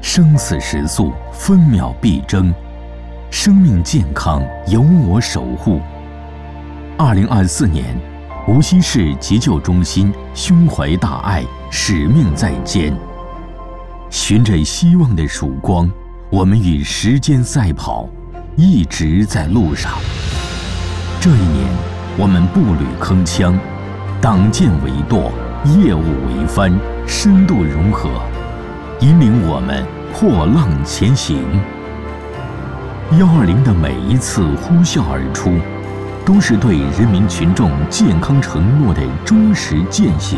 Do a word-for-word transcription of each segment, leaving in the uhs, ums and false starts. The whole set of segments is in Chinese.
生死时速，分秒必争，生命健康由我守护。二零二四年，无锡市急救中心胸怀大爱，使命在肩。循着希望的曙光，我们与时间赛跑，一直在路上。这一年，我们步履铿锵，挡箭为舵，业务为帆，深度融合，引领我们破浪前行。幺二零的每一次呼啸而出，都是对人民群众健康承诺的忠实践行。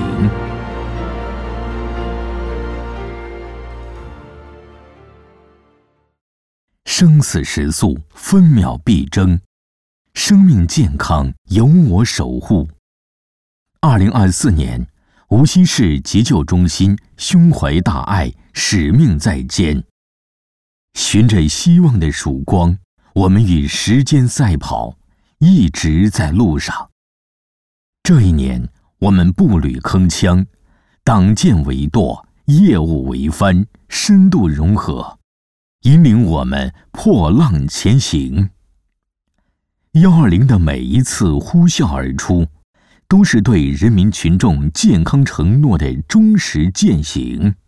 生死时速，分秒必争，生命健康由我守护。二零二四年，无锡市急救中心胸怀大爱，使命在肩。循着希望的曙光，我们与时间赛跑，一直在路上。这一年，我们步履铿锵，挡箭为舵，业务为帆，深度融合，引领我们破浪前行。幺二零的每一次呼啸而出，都是对人民群众健康承诺的忠实践行。